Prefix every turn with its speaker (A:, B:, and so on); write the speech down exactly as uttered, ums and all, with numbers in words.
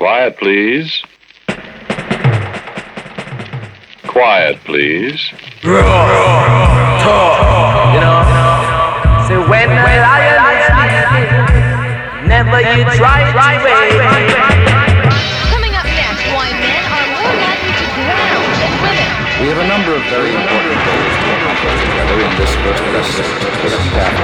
A: Quiet, please. Quiet, please.
B: Roar, talk, you know. So when the lion is sleeping, never you try to wait.
C: Coming up next, why men are more likely to drown than women.
D: We have a number of very important goals to accomplish together in this first, this, this half